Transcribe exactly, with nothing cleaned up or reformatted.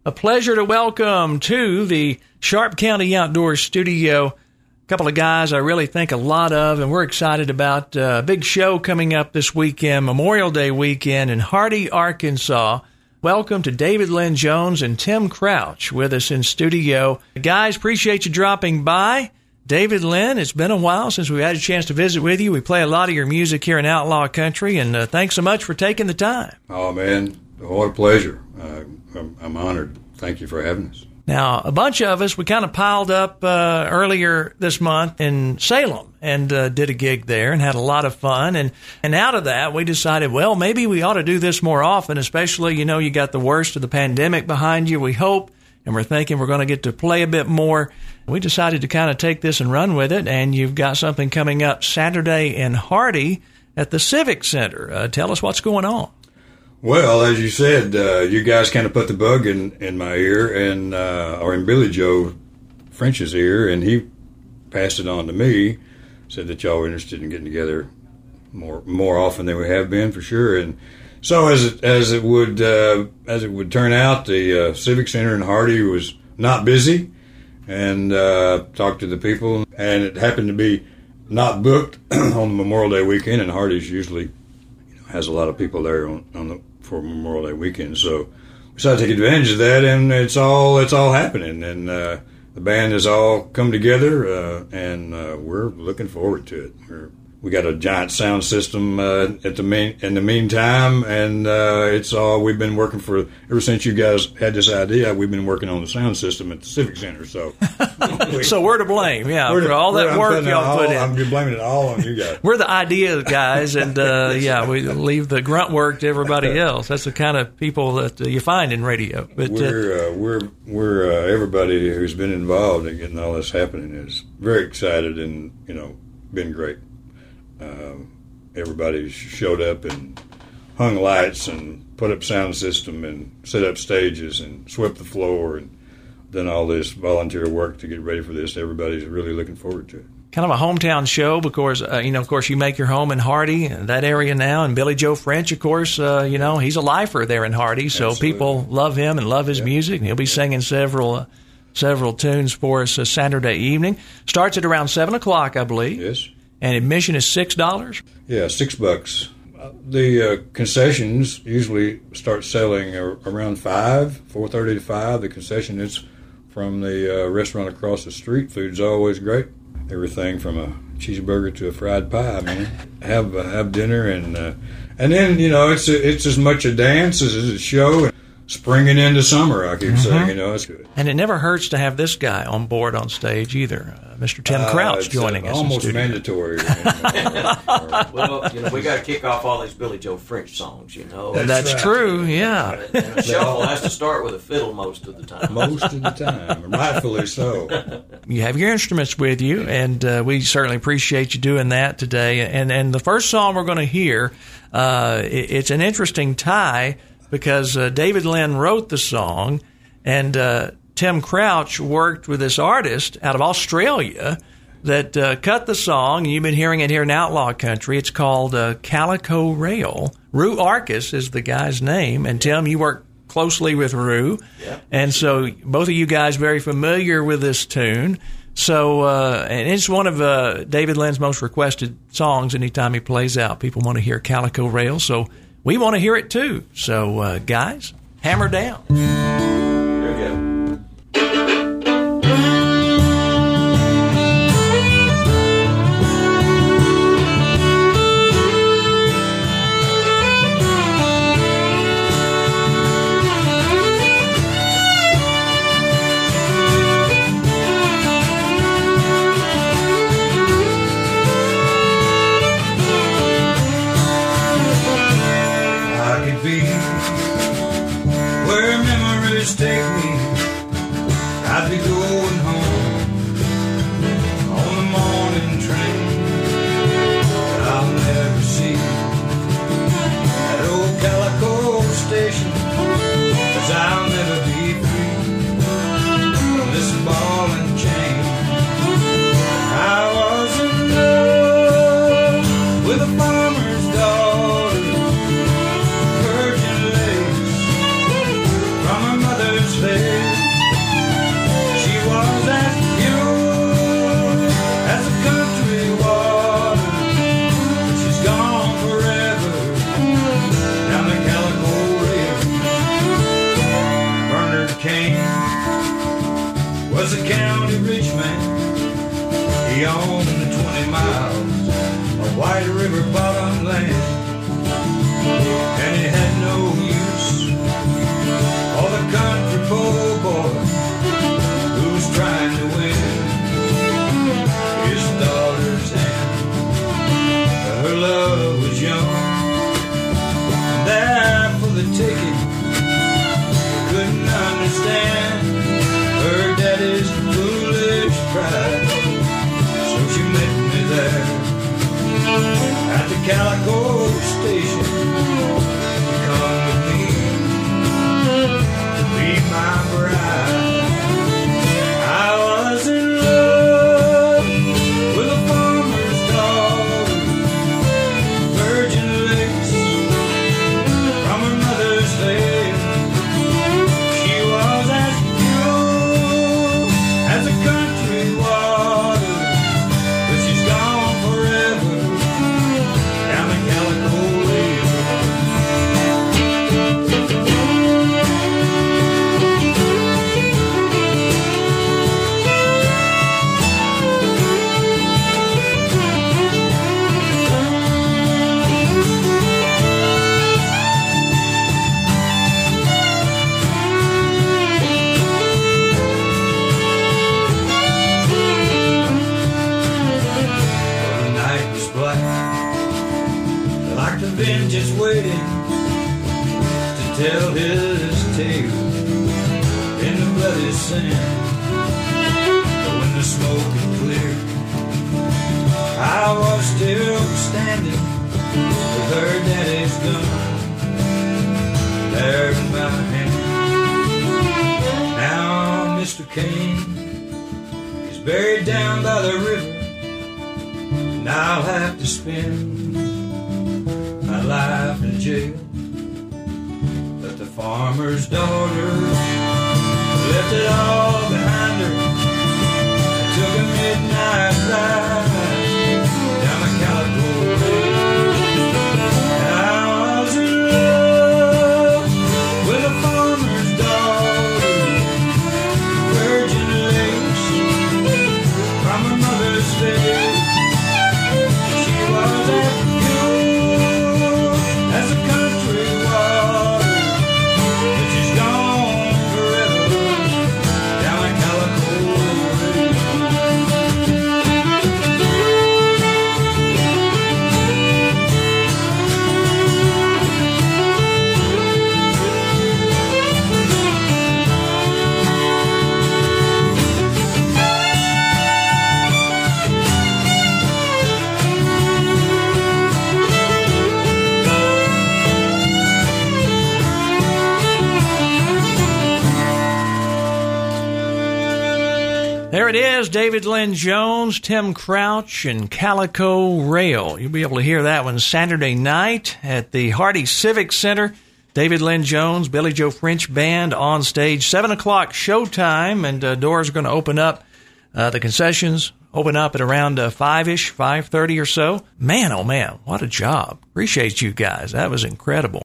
A pleasure to welcome to the Sharp County Outdoors studio a couple of guys I really think a lot of, and we're excited about a big show coming up this weekend, Memorial Day weekend in Hardy, Arkansas. Welcome to David Lynn Jones and Tim Crouch with us in studio. Guys, appreciate you dropping by. David Lynn, it's been a while since we had a chance to visit with you. We play a lot of your music here in Outlaw Country, and uh, thanks so much for taking the time. Oh, man, what a pleasure. Uh, I'm, I'm honored. Thank you for having us. Now, a bunch of us, we kind of piled up uh, earlier this month in Salem and uh, did a gig there and had a lot of fun. And, and out of that, we decided, well, maybe we ought to do this more often, especially, you know, you got the worst of the pandemic behind you, we hope, and we're thinking we're going to get to play a bit more. We decided to kind of take this and run with it, and you've got something coming up Saturday in Hardy at the Civic Center. Uh, tell us what's going on. Well, as you said, uh, you guys kind of put the bug in, in my ear, and uh, or in Billy Joe French's ear, and he passed it on to me, said that y'all were interested in getting together more more often than we have been, for sure. And so as it, as it would uh, as it would turn out, the uh, Civic Center in Hardy was not busy, and uh, talked to the people, and it happened to be not booked on the Memorial Day weekend, and Hardy's usually you know, has a lot of people there on, on the for Memorial Day weekend, so we decided to take advantage of that, and it's all it's all happening, and uh, the band has all come together, uh, and uh, we're looking forward to it. We're, we got a giant sound system uh, at the main, in the meantime, and uh, it's all we've been working for ever since you guys had this idea. We've been working on the sound system at the Civic Center, so we, so we're to blame, yeah, for all that work y'all all, put in. I'm blaming it all on you guys. We're the idea guys, and uh, yeah, we leave the grunt work to everybody else. That's the kind of people that uh, you find in radio. But we're uh, we're we're uh, everybody who's been involved in getting all this happening is very excited, and you know, been great. Um, everybody showed up and hung lights and put up sound system and set up stages and swept the floor and done all this volunteer work to get ready for this. Everybody's really looking forward to it. Kind of a hometown show because, uh, you know, of course, you make your home in Hardy, that area now, and Billy Joe French, of course, uh, you know, he's a lifer there in Hardy, so Absolutely. People love him and love his yeah. music, and he'll be singing several uh, several tunes for us uh, Saturday evening. Starts at around seven o'clock, I believe. Yes. And admission is six dollars? Yeah, six bucks. The uh, concessions usually start selling around five, four thirty to five. The concession is from the uh, restaurant across the street. Food's always great. Everything from a cheeseburger to a fried pie, man. Have uh, have dinner, and uh, and then, you know, it's a, it's as much a dance as a show. Springing into summer, I keep mm-hmm. saying, you know, it's good. And it never hurts to have this guy on board on stage either, uh, Mister Tim Crouch uh, joining uh, us. Almost in mandatory. Well, you know, we got to kick off all these Billy Joe French songs, you know. That's, That's right. true, yeah. And a, and a shuffle has to start with a fiddle most of the time. Most of the time, rightfully so. You have your instruments with you, and uh, we certainly appreciate you doing that today. And and the first song we're going to hear, uh, it, it's an interesting tie, because uh, David Lynn wrote the song, and uh, Tim Crouch worked with this artist out of Australia that uh, cut the song. You've been hearing it here in Outlaw Country. It's called uh, Calico Rail. Rue Arcus is the guy's name, and Tim, you work closely with Rue, yeah. and so both of you guys very familiar with this tune. So, uh, and it's one of uh, David Lynn's most requested songs. Anytime he plays out, people want to hear Calico Rail, so we want to hear it too. So, uh, guys, hammer down. Here we go. Slave. Kane was a county rich man. He owned twenty miles of White River bottom land, and he had no use for the country poor boy who's trying to win his daughter's hand. Her love was young, and there for the taking. Couldn't understand her daddy's foolish pride, so she met me there at the Calico station. Come with me to be my bride. I was in love with a farmer's daughter, virgin lakes from her mother's veil. She was as pure as a country water, but she's gone forever down the Calico River. Well, the night was black, like the vengeance waiting to tell his tale in the bloody sand. But when the smoke had cleared, I was still standing with her daddy's gun there in my hand. Now Mister Kane is buried down by the river, and I'll have to spend my life in jail. But the farmer's daughter left it all behind her and took a midnight ride down the Calico River. I was in love with a farmer's daughter, virgin lakes from her mother's veil. She was as pure as a country water, but she's gone forever down the Calico River. There it is, David Lynn Jones, Tim Crouch, and Calico Rail. You'll be able to hear that one Saturday night at the Hardy Civic Center. David Lynn Jones, Billy Joe French Band on stage, seven o'clock showtime, and uh, doors are going to open up. Uh, the concessions open up at around uh, five-ish, five thirty or so. Man, oh man, what a job. Appreciate you guys. That was incredible.